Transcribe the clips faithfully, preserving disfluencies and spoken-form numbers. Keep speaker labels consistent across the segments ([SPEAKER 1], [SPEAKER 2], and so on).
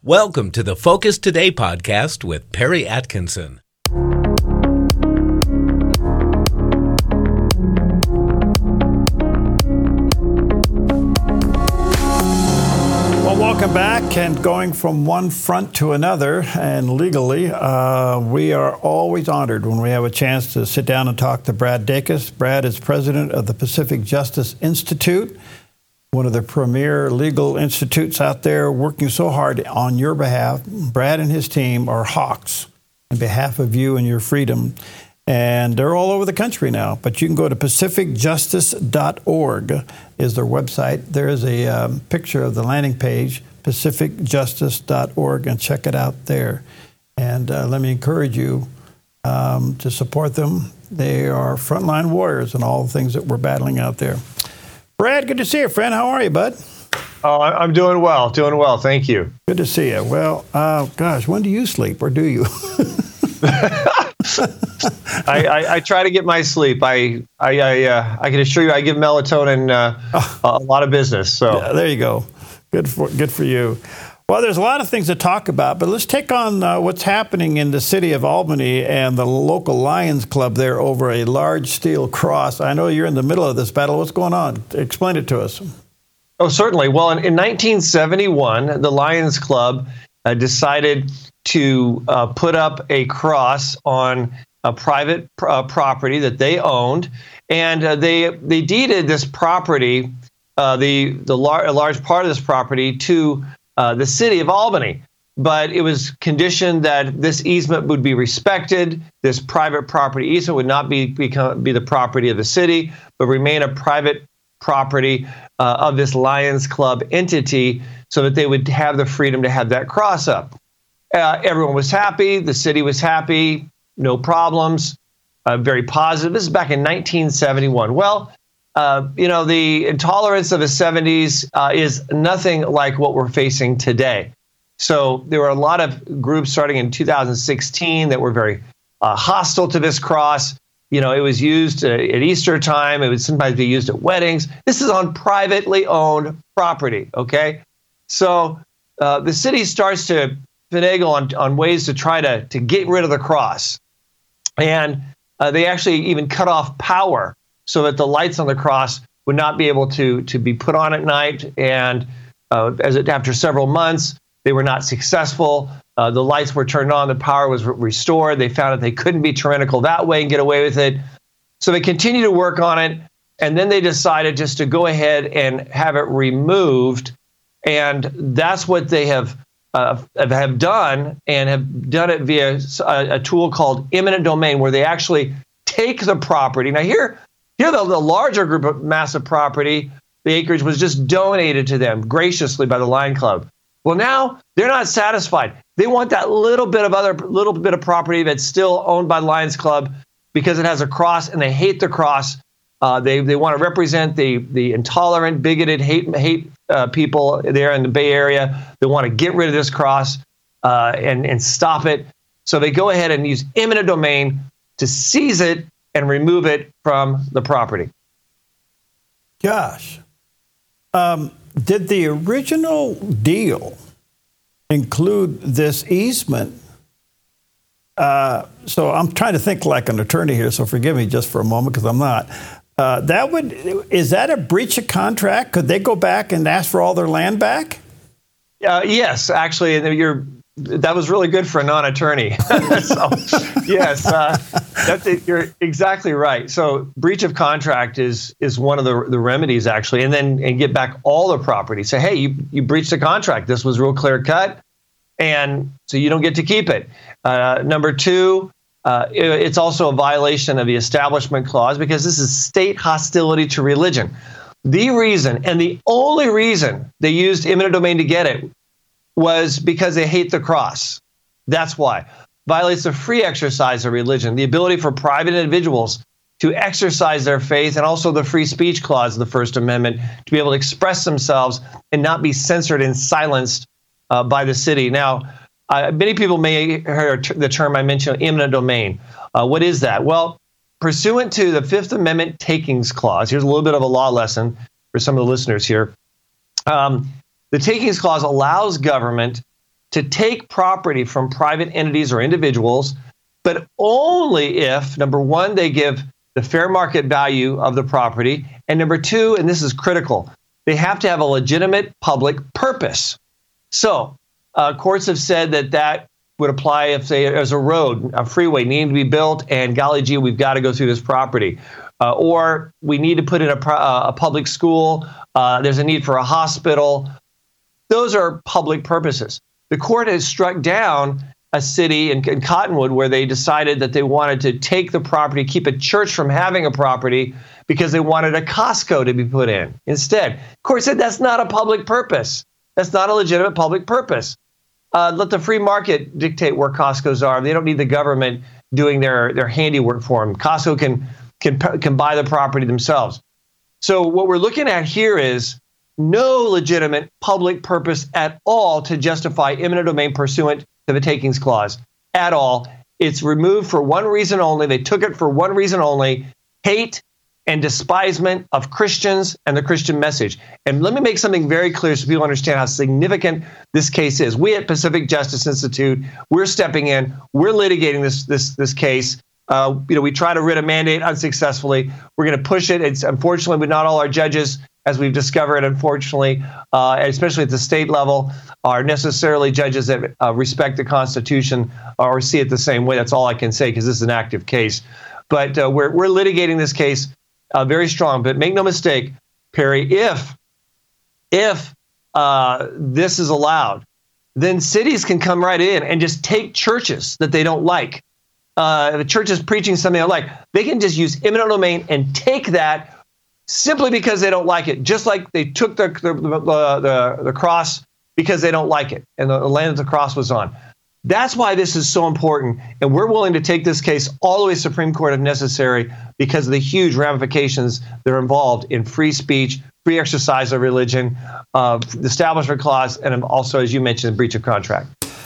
[SPEAKER 1] Welcome to the Focus Today podcast with Perry Atkinson.
[SPEAKER 2] Well, welcome back, and going from one front to another, and legally, uh, we are always honored when we have a chance to sit down and talk to Brad Dacus. Brad is president of the Pacific Justice Institute, one of the premier legal institutes out there working so hard on your behalf. Brad and his team are hawks on behalf of you and your freedom. And they're all over the country now. But you can go to pacific justice dot org is their website. There is a um, picture of the landing page, pacific justice dot org, and check it out there. And uh, let me encourage you um, to support them. They are frontline warriors in all the things that we're battling out there. Brad, good to see you, friend. How are you, bud?
[SPEAKER 3] Oh, I'm doing well, doing well. Thank you.
[SPEAKER 2] Good to see you. Well, uh, gosh, when do you sleep, or do you?
[SPEAKER 3] I, I, I try to get my sleep. I I I, uh, I can assure you, I give melatonin uh, oh. a lot of business. So
[SPEAKER 2] yeah, there you go. Good for good for you. Well, there's a lot of things to talk about, but let's take on uh, what's happening in the city of Albany and the local Lions Club there over a large steel cross. I know you're in the middle of this battle. What's going on? Explain it to us.
[SPEAKER 3] Oh, certainly. Well, in, in nineteen seventy-one, the Lions Club uh, decided to uh, put up a cross on a private uh, property that they owned, and uh, they they deeded this property, uh, the the lar- a large part of this property, to Uh, the city of Albany. But it was conditioned that this easement would be respected. This private property easement would not be become, be the property of the city, but remain a private property uh, of this Lions Club entity, so that they would have the freedom to have that cross up. Uh, everyone was happy. The city was happy. No problems. Uh, very positive. This is back in nineteen seventy-one. Well, Uh, you know, the intolerance of the seventies uh, is nothing like what we're facing today. So there were a lot of groups starting in two thousand sixteen that were very uh, hostile to this cross. You know, it was used uh, at Easter time. It would sometimes be used at weddings. This is on privately owned property, okay? So uh, the city starts to finagle on, on ways to try to, to get rid of the cross. And uh, they actually even cut off power, so that the lights on the cross would not be able to, to be put on at night. And uh, as it, after several months, they were not successful. Uh, the lights were turned on, the power was re- restored. They found that they couldn't be tyrannical that way and get away with it. So they continued to work on it. And then they decided just to go ahead and have it removed. And that's what they have uh, have done, and have done it via a, a tool called eminent domain, where they actually take the property. Now here, Here, the, the larger group of massive property, the acreage, was just donated to them graciously by the Lion Club. Well, now they're not satisfied. They want that little bit of other little bit of property that's still owned by the Lions Club, because it has a cross, and they hate the cross. Uh, they they want to represent the the intolerant, bigoted, hate hate uh, people there in the Bay Area. They want to get rid of this cross uh, and and stop it. So they go ahead and use eminent domain to seize it and remove it from the property.
[SPEAKER 2] Gosh. Um, did the original deal include this easement? Uh, so I'm trying to think like an attorney here, so forgive me just for a moment, because I'm not. Uh, that would is that a breach of contract? Could they go back and ask for all their land back?
[SPEAKER 3] Uh, yes, actually, you're that was really good for a non-attorney. So, yes, uh, that's it. You're exactly right. So breach of contract is is one of the the remedies, actually, and then and get back all the property. Say, hey, you, you breached the contract. This was real clear cut, and so you don't get to keep it. Uh, number two, uh, it, it's also a violation of the Establishment Clause, because this is state hostility to religion. The reason, and the only reason they used eminent domain to get it, was because they hate the cross. That's why. Violates the free exercise of religion, the ability for private individuals to exercise their faith, and also the free speech clause of the First Amendment, to be able to express themselves and not be censored and silenced uh, by the city. Now, uh, many people may have heard the term I mentioned, eminent domain. Uh, what is that? Well, pursuant to the Fifth Amendment takings clause, here's a little bit of a law lesson for some of the listeners here. Um, the takings clause allows government to take property from private entities or individuals, but only if, number one, they give the fair market value of the property, and number two, and this is critical, they have to have a legitimate public purpose. So uh, courts have said that that would apply if say, there's a road, a freeway needing to be built, and golly gee, we've got to go through this property. Uh, or we need to put in a, uh, a public school, uh, there's a need for a hospital. Those are public purposes. The court has struck down a city in, in Cottonwood where they decided that they wanted to take the property, keep a church from having a property because they wanted a Costco to be put in instead. The court said that's not a public purpose. That's not a legitimate public purpose. Uh, let the free market dictate where Costco's are. They don't need the government doing their, their handiwork for them. Costco can, can, can buy the property themselves. So what we're looking at here is no legitimate public purpose at all to justify eminent domain pursuant to the takings clause at all. It's removed for one reason only. They took it for one reason only: hate and despisement of Christians and the Christian message. And let me make something very clear so people understand how significant this case is. We at Pacific Justice Institute, we're stepping in, we're litigating this this this case. Uh, you know, we try to writ a mandate unsuccessfully. We're going to push it. It's unfortunately, but not all our judges, as we've discovered, unfortunately, uh, especially at the state level, are necessarily judges that uh, respect the Constitution or see it the same way. That's all I can say because this is an active case. But uh, we're we're litigating this case uh, very strong. But make no mistake, Perry, if if uh, this is allowed, then cities can come right in and just take churches that they don't like. Uh, the church is preaching something they don't like. They can just use eminent domain and take that simply because they don't like it, just like they took the the, the, the cross because they don't like it and the land that the cross was on. That's why this is so important, and we're willing to take this case all the way to the Supreme Court if necessary because of the huge ramifications that are involved in free speech, free exercise of religion, uh, the Establishment Clause, and also, as you mentioned, breach of contract.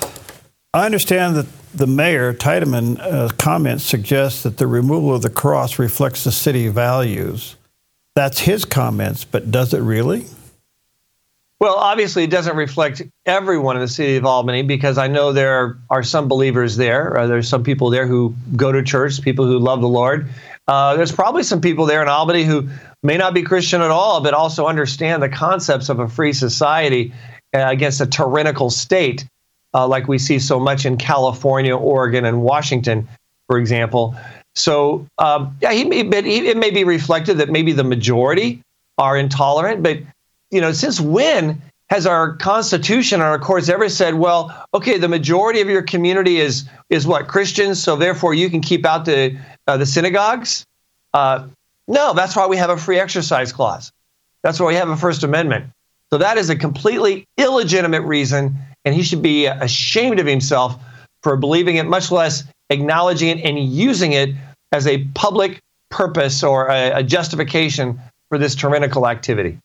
[SPEAKER 2] I understand that the mayor, Tiedemann, uh, comments suggest that the removal of the cross reflects the city values. That's his comments, but does it really?
[SPEAKER 3] Well, obviously, it doesn't reflect everyone in the city of Albany because I know there are some believers there. Uh, there's some people there who go to church, people who love the Lord. Uh, there's probably some people there in Albany who may not be Christian at all, but also understand the concepts of a free society uh, against a tyrannical state, uh, like we see so much in California, Oregon, and Washington, for example. So, um, yeah, he may, but he, it may be reflected that maybe the majority are intolerant. But, you know, since when has our Constitution and our courts ever said, well, okay, the majority of your community is is what, Christians, so therefore you can keep out the uh, the synagogues? Uh, no, that's why we have a free exercise clause. That's why we have a First Amendment. So that is a completely illegitimate reason, and he should be ashamed of himself for believing it, much less acknowledging it and using it as a public purpose or a, a justification for this tyrannical activity.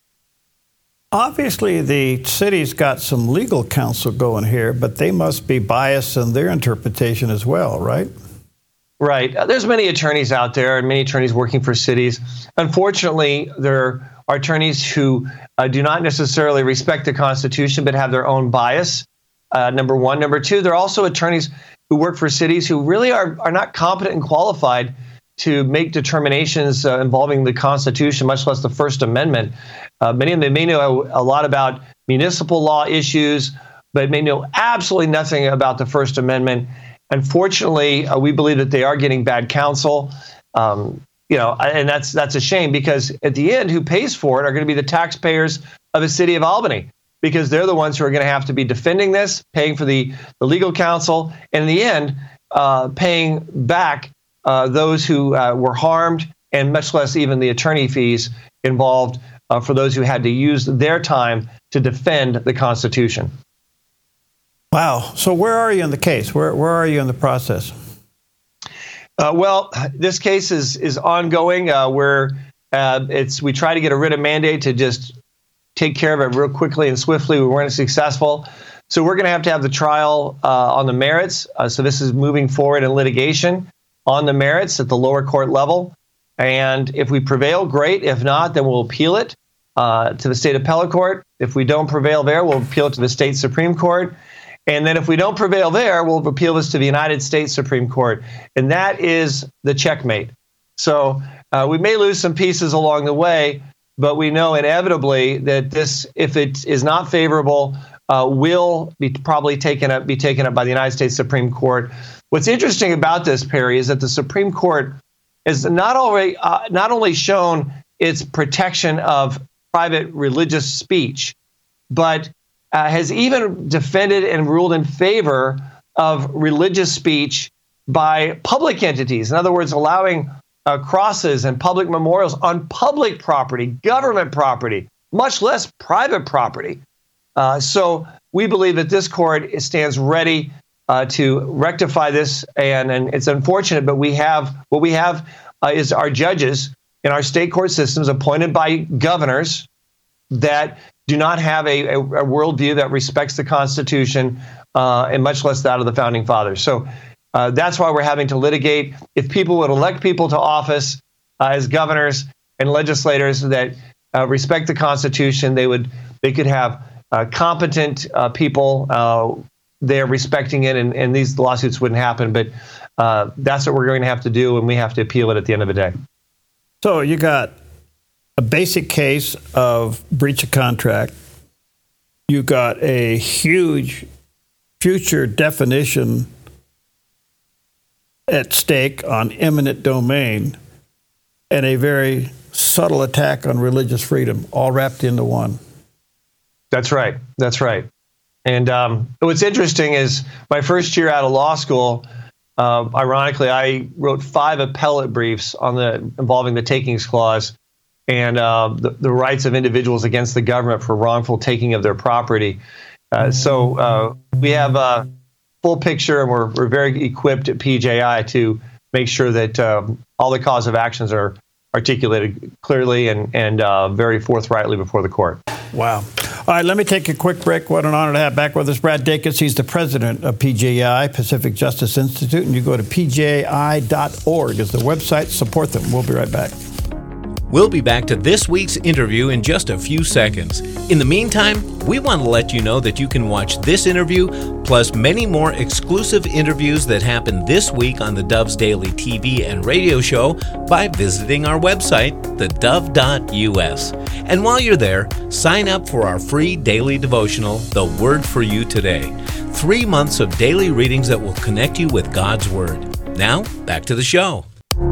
[SPEAKER 2] Obviously, the city's got some legal counsel going here, but they must be biased in their interpretation as well, right?
[SPEAKER 3] Right. Uh, there's many attorneys out there and many attorneys working for cities. Unfortunately, there are attorneys who uh, do not necessarily respect the Constitution but have their own bias, uh, number one. Number two, there are also attorneys who work for cities who really are, are not competent and qualified to make determinations uh, involving the Constitution, much less the First Amendment. Uh, many of them may know a lot about municipal law issues, but may know absolutely nothing about the First Amendment. Unfortunately, uh, we believe that they are getting bad counsel, um, you know, and that's that's a shame because at the end, who pays for it are going to be the taxpayers of the city of Albany, because they're the ones who are going to have to be defending this, paying for the, the legal counsel, and in the end, uh, paying back uh, those who uh, were harmed, and much less even the attorney fees involved uh, for those who had to use their time to defend the Constitution.
[SPEAKER 2] Wow. So where are you in the case? Where where are you in the process?
[SPEAKER 3] Uh, well, this case is is ongoing. Uh, where uh, it's we try to get a writ of mandate to just take care of it real quickly and swiftly. We weren't successful. So we're going to have to have the trial uh, on the merits. Uh, so this is moving forward in litigation on the merits at the lower court level. And if we prevail, great. If not, then we'll appeal it uh, to the state appellate court. If we don't prevail there, we'll appeal it to the state Supreme Court. And then if we don't prevail there, we'll appeal this to the United States Supreme Court. And that is the checkmate. So uh, we may lose some pieces along the way, but we know inevitably that this, if it is not favorable, uh, will be probably taken up, be taken up by the United States Supreme Court. What's interesting about this, Perry, is that the Supreme Court has not already, uh, not only shown its protection of private religious speech, but uh, has even defended and ruled in favor of religious speech by public entities. In other words, allowing uh, crosses and public memorials on public property, government property, much less private property. Uh, so we believe that this court stands ready uh, to rectify this, and, and it's unfortunate, but we have what we have uh, is our judges in our state court systems appointed by governors that do not have a, a, a worldview that respects the Constitution, uh, and much less that of the Founding Fathers. So uh, that's why we're having to litigate. If people would elect people to office uh, as governors and legislators that uh, respect the Constitution, they would they could have uh, competent uh, people uh, there respecting it, and, and these lawsuits wouldn't happen. But uh, that's what we're going to have to do, and we have to appeal it at the end of the day.
[SPEAKER 2] So you got a basic case of breach of contract. You got a huge future definition at stake on eminent domain, and a very subtle attack on religious freedom, all wrapped into one.
[SPEAKER 3] That's right. That's right. And um, what's interesting is my first year out of law school, uh, ironically, I wrote five appellate briefs on the involving the takings clause and uh, the, the rights of individuals against the government for wrongful taking of their property. Uh, so uh, we have a full picture, and we're, we're very equipped at P J I to make sure that um, all the cause of actions are articulated clearly and, and uh, very forthrightly before the court.
[SPEAKER 2] Wow. All right, let me take a quick break. What an honor to have back with us Brad Dacus. He's the president of P J I, Pacific Justice Institute, and you go to P J I dot org is the website. Support them. We'll be right back.
[SPEAKER 1] We'll be back to this week's interview in just a few seconds. In the meantime, we want to let you know that you can watch this interview, plus many more exclusive interviews that happen this week on the Dove's Daily T V and radio show by visiting our website, the dove dot U S. And while you're there, sign up for our free daily devotional, The Word for You Today. Three months of daily readings that will connect you with God's Word. Now, back to the show.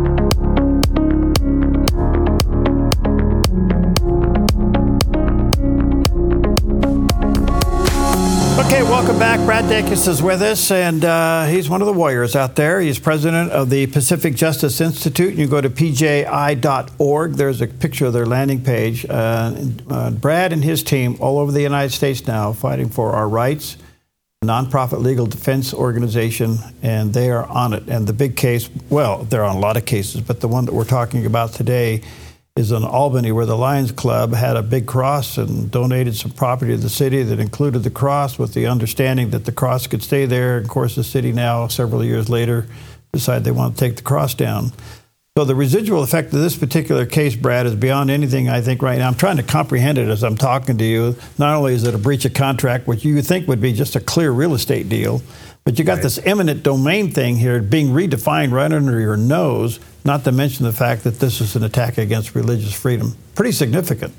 [SPEAKER 2] Okay, welcome back. Brad Dacus is with us, and uh, he's one of the warriors out there. He's president of the Pacific Justice Institute. You go to P J I dot org. There's a picture of their landing page. Uh, uh, Brad and his team all over the United States now fighting for our rights, a nonprofit legal defense organization, and they are on it. And the big case, well, they're on a lot of cases, but the one that we're talking about today is in Albany, where the Lions Club had a big cross and donated some property to the city that included the cross, with the understanding that the cross could stay there. Of course, the city now, several years later, decided they want to take the cross down. So the residual effect of this particular case, Brad, is beyond anything I think right now. I'm trying to comprehend it as I'm talking to you. Not only is it a breach of contract, which you would think would be just a clear real estate deal, but you got right. This eminent domain thing here being redefined right under your nose, not to mention the fact that this is an attack against religious freedom. Pretty significant.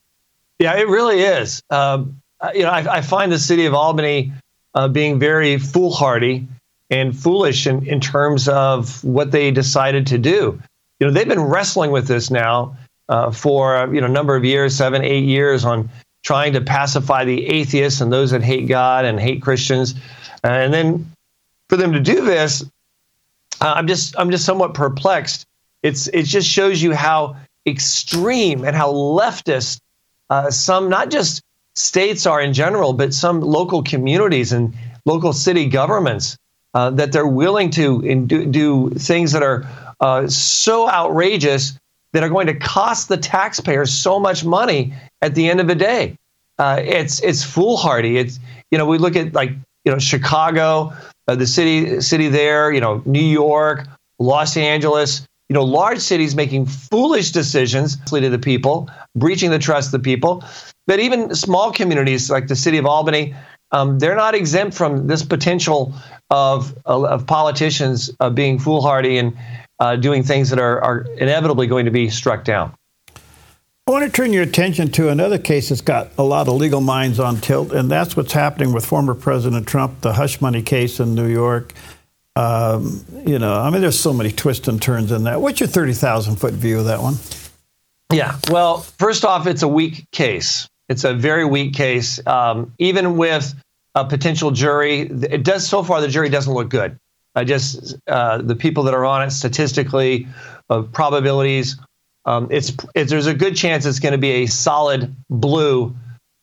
[SPEAKER 3] Yeah, it really is. Um, you know, I, I find the city of Albany uh, being very foolhardy and foolish in, in terms of what they decided to do. You know, they've been wrestling with this now uh, for, you know, a number of years, seven, eight years, on trying to pacify the atheists and those that hate God and hate Christians. Uh, and then for them to do this, uh, I'm just I'm just somewhat perplexed. It's it just shows you how extreme and how leftist uh, some, not just states are in general, but some local communities and local city governments, uh, that they're willing to in, do, do things that are uh, so outrageous that are going to cost the taxpayers so much money at the end of the day. Uh, it's it's foolhardy. It's, you know, we look at, like, you know, Chicago, uh, the city city there, you know, New York, Los Angeles, you know, large cities making foolish decisions to the people, breaching the trust of the people. But even small communities like the city of Albany, um, they're not exempt from this potential of of politicians uh, being foolhardy and uh, doing things that are, are inevitably going to be struck down.
[SPEAKER 2] I want to turn your attention to another case that's got a lot of legal minds on tilt, and that's what's happening with former President Trump, the hush money case in New York. Um, you know, I mean, there's so many twists and turns in that. What's your thirty thousand foot view of that one?
[SPEAKER 3] Yeah, well, first off, it's a weak case. It's a very weak case. Um, even with a potential jury, it does so far, the jury doesn't look good. I just, uh, the people that are on it statistically, of probabilities, um, it's, it's there's a good chance it's going to be a solid blue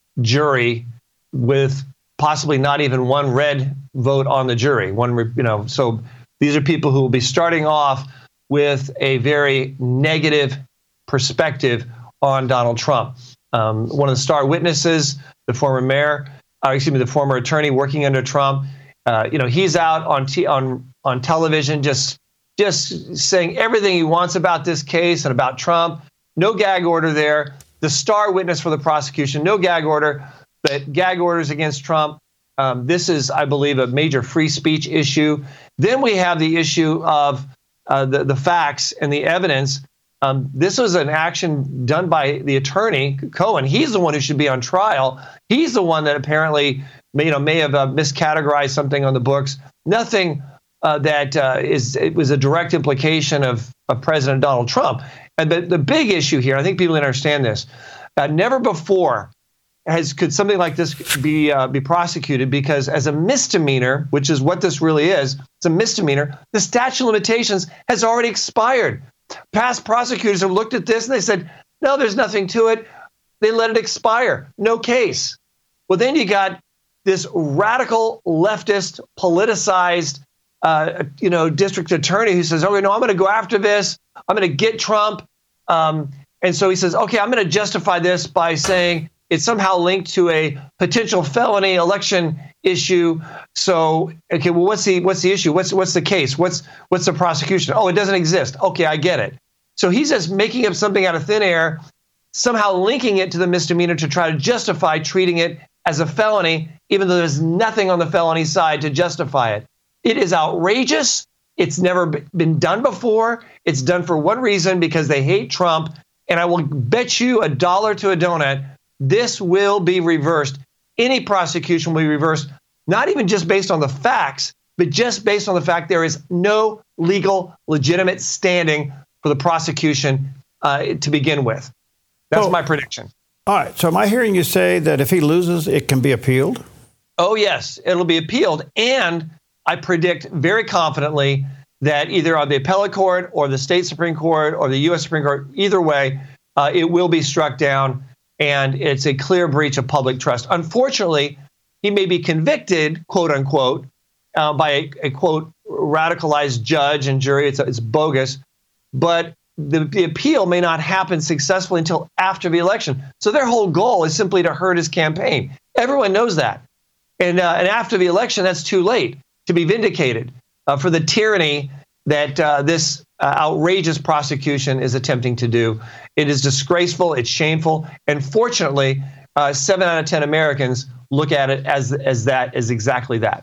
[SPEAKER 3] jury with possibly not even one red vote on the jury. One, you know, so these are people who will be starting off with a very negative perspective on Donald Trump. Um, one of the star witnesses, the former mayor, uh, excuse me, the former attorney working under Trump, uh, you know, he's out on t- on on television just just saying everything he wants about this case and about Trump. No gag order there. The star witness for the prosecution, no gag order, but gag orders against Trump. Um, this is, I believe, a major free speech issue. Then we have the issue of uh, the, the facts and the evidence. Um, this was an action done by the attorney, Cohen. He's the one who should be on trial. He's the one that apparently may, you know, may have uh, miscategorized something on the books. Nothing uh, that uh, is it was a direct implication of, of President Donald Trump. And the, the big issue here, I think people understand this, uh, never before has could something like this be uh, be prosecuted, because as a misdemeanor, which is what this really is, it's a misdemeanor, the statute of limitations has already expired. Past prosecutors have looked at this and they said, no, there's nothing to it. They let it expire. No case. Well, then you got this radical leftist politicized, uh, you know, district attorney who says, okay, no, I'm going to go after this. I'm going to get Trump. Um, and so he says, okay, I'm going to justify this by saying it's somehow linked to a potential felony election issue. So, okay, well, what's the what's the issue? What's what's the case? What's what's the prosecution? Oh, it doesn't exist. Okay, I get it. So he's just making up something out of thin air, somehow linking it to the misdemeanor to try to justify treating it as a felony, even though there's nothing on the felony side to justify it. It is outrageous. It's never been done before. It's done for one reason, because they hate Trump. And I will bet you a dollar to a donut, this will be reversed. Any prosecution will be reversed, not even just based on the facts, but just based on the fact there is no legal, legitimate standing for the prosecution uh, to begin with. That's
[SPEAKER 2] so,
[SPEAKER 3] my prediction.
[SPEAKER 2] All right. So am I hearing you say that if he loses, it can be appealed?
[SPEAKER 3] Oh, yes, it'll be appealed. And I predict very confidently that either on the appellate court or the state Supreme Court or the U S Supreme Court, either way, uh, it will be struck down. And it's a clear breach of public trust. Unfortunately, he may be convicted, quote unquote, uh, by a, a quote radicalized judge and jury. It's, it's bogus. But the, the appeal may not happen successfully until after the election. So their whole goal is simply to hurt his campaign. Everyone knows that. And, uh, and after the election, that's too late to be vindicated uh, for the tyranny that uh, this uh, outrageous prosecution is attempting to do. It is disgraceful. It's shameful. And fortunately, uh, seven out of ten Americans look at it as as that, as exactly that.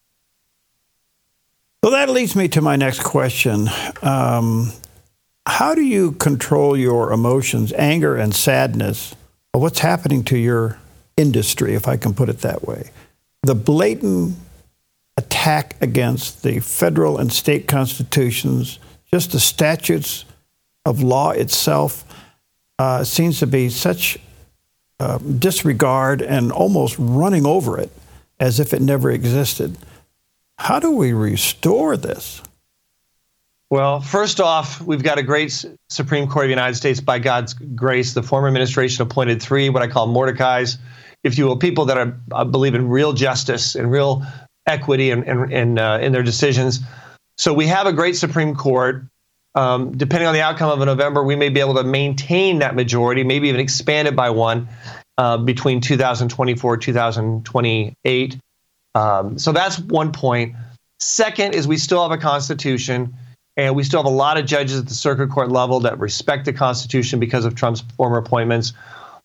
[SPEAKER 2] So that leads me to my next question. Um, how do you control your emotions, anger and sadness of what's happening to your industry, if I can put it that way? The blatant attack against the federal and state constitutions, just the statutes of law itself, uh, seems to be such uh, disregard and almost running over it as if it never existed. How do we restore this?
[SPEAKER 3] Well, first off, we've got a great Supreme Court of the United States, by God's grace. The former administration appointed three, what I call Mordecais, if you will, people that are, uh, believe in real justice and real equity in, in, in, uh, in their decisions. So we have a great Supreme Court. Um, depending on the outcome of November, we may be able to maintain that majority, maybe even expand it by one uh, between two thousand twenty-four, two thousand twenty-eight. Um, so that's one point. Second is we still have a Constitution, and we still have a lot of judges at the circuit court level that respect the Constitution because of Trump's former appointments.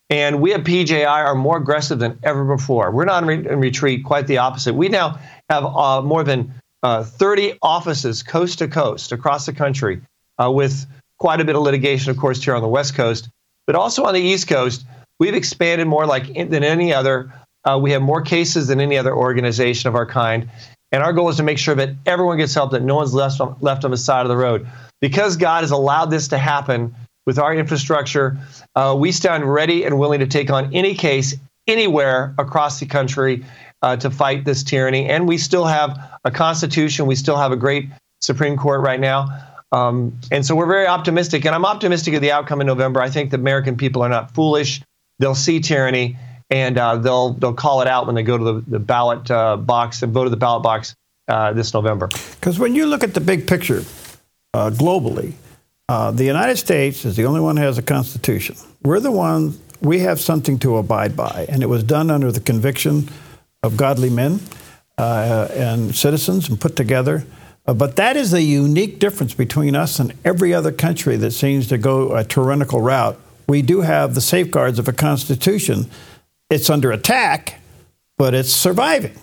[SPEAKER 3] And we at P J I are more aggressive than ever before. We're not in, re- in retreat, quite the opposite. We now have uh, more than uh, thirty offices coast to coast across the country uh, with quite a bit of litigation, of course, here on the West Coast, but also on the East Coast. We've expanded more like than any other. Uh, we have more cases than any other organization of our kind. And our goal is to make sure that everyone gets help, that no one's left on, left on the side of the road. Because God has allowed this to happen with our infrastructure, uh, we stand ready and willing to take on any case anywhere across the country uh, to fight this tyranny. And we still have a Constitution. We still have a great Supreme Court right now. Um, and so we're very optimistic. And I'm optimistic of the outcome in November. I think the American people are not foolish. They'll see tyranny. And uh, they'll they'll call it out when they go to the, the ballot uh, box and vote to the ballot box uh, this November.
[SPEAKER 2] Because when you look at the big picture uh, globally, uh, the United States is the only one that has a constitution. We're the one, we have something to abide by. And it was done under the conviction of godly men uh, and citizens and put together. Uh, but that is the unique difference between us and every other country that seems to go a tyrannical route. We do have the safeguards of a constitution. It's under attack, but it's surviving.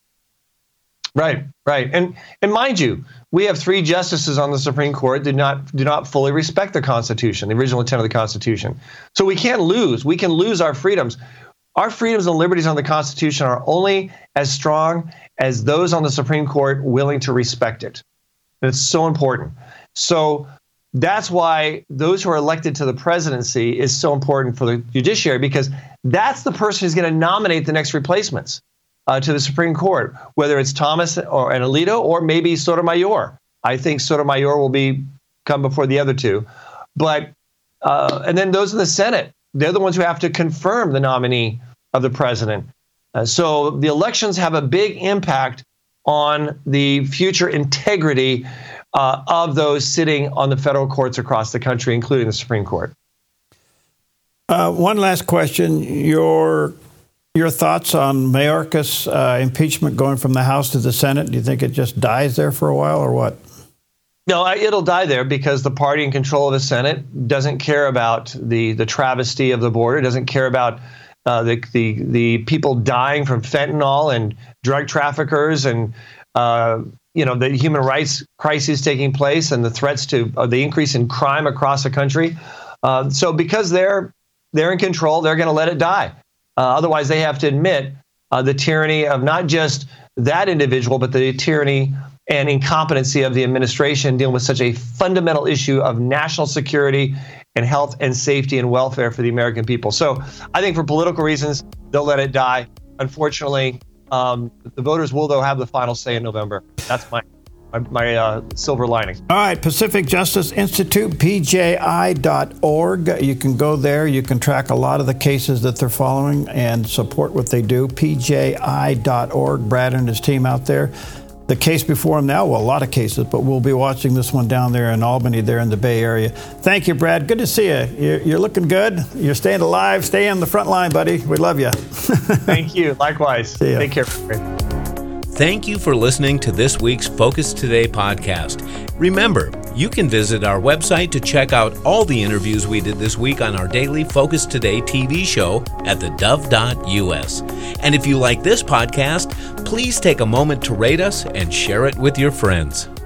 [SPEAKER 3] Right, right. And and mind you, we have three justices on the Supreme Court that do not do not fully respect the Constitution, the original intent of the Constitution. So we can't lose. We can lose our freedoms. Our freedoms and liberties on the Constitution are only as strong as those on the Supreme Court willing to respect it. And it's so important. So that's why those who are elected to the presidency is so important for the judiciary, because that's the person who's going to nominate the next replacements uh, to the Supreme Court, whether it's Thomas or and Alito or maybe Sotomayor. I think Sotomayor will be come before the other two. But uh, and then those in the Senate, they're the ones who have to confirm the nominee of the president. Uh, so the elections have a big impact on the future integrity Uh, of those sitting on the federal courts across the country, including the Supreme Court.
[SPEAKER 2] Uh, one last question. Your your thoughts on Mayorkas' uh, impeachment going from the House to the Senate? Do you think it just dies there for a while or what?
[SPEAKER 3] No, it'll die there because the party in control of the Senate doesn't care about the, the travesty of the border, doesn't care about uh, the, the, the people dying from fentanyl and drug traffickers and uh, you know, the human rights crisis taking place and the threats to uh, the increase in crime across the country. Uh, so because they're they're in control, they're going to let it die. Uh, otherwise, they have to admit uh, the tyranny of not just that individual, but the tyranny and incompetency of the administration dealing with such a fundamental issue of national security and health and safety and welfare for the American people. So I think for political reasons, they'll let it die. Unfortunately, Um, the voters will, though, have the final say in November. That's my my, my uh, silver lining.
[SPEAKER 2] All right, Pacific Justice Institute, P J I dot org. You can go there. You can track a lot of the cases that they're following and support what they do. P J I dot org. Brad and his team out there. The case before him now, well, a lot of cases, but we'll be watching this one down there in Albany, there in the Bay Area. Thank you, Brad. Good to see you. You're, you're looking good. You're staying alive. Stay on the front line, buddy. We love you.
[SPEAKER 3] Thank you. Likewise.
[SPEAKER 2] See ya.
[SPEAKER 3] Take care.
[SPEAKER 1] Thank you for listening to this week's Focus Today podcast. Remember, you can visit our website to check out all the interviews we did this week on our daily Focus Today T V show at the dove dot U S. And if you like this podcast, please take a moment to rate us and share it with your friends.